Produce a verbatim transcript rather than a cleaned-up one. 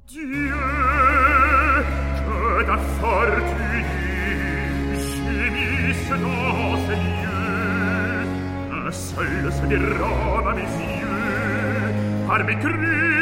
Dieu, que ta fortune gémisse dans ces lieux, un seul se dérobe à mes yeux, par mes cris